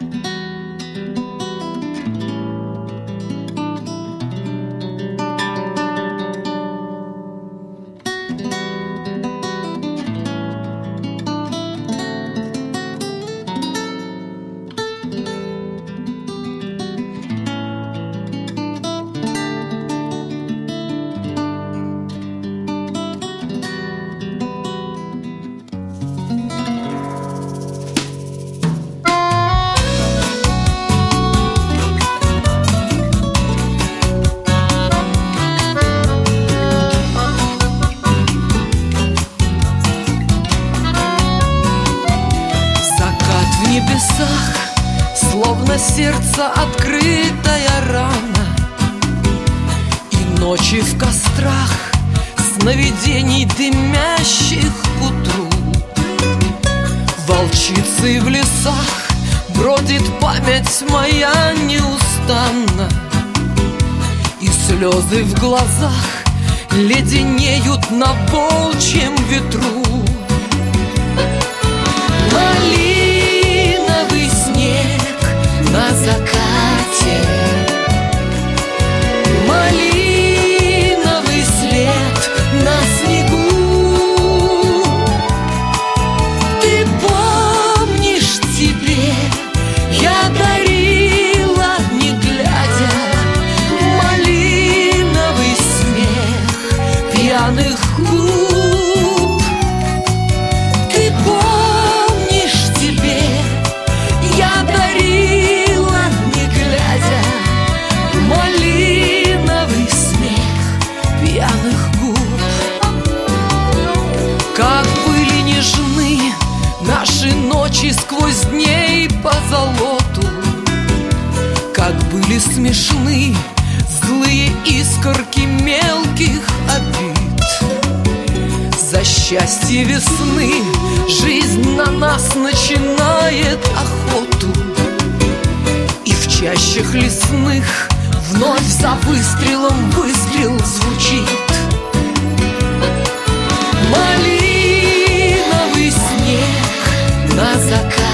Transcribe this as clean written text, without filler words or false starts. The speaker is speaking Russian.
Словно сердце открытая рана, и ночи в кострах сновидений дымящих к утру. Волчицей в лесах бродит память моя неустанно, и слезы в глазах леденеют на волчьем ветру. Малиновый снег на закате, малиновый след на снегу. Ты помнишь, тебе я дарила, не глядя, малиновый смех пьяных губ. Ты помнишь, тебе я дарила, не глядя, малиновый смех пьяных губ. Как были нежны наши ночи сквозь дней по золоту, как были смешны злые искорки мелких обид. За счастье весны жизнь на нас начинает охоту, и в чащах лесных вновь за выстрелом выстрел звучит. Малиновый снег на закате,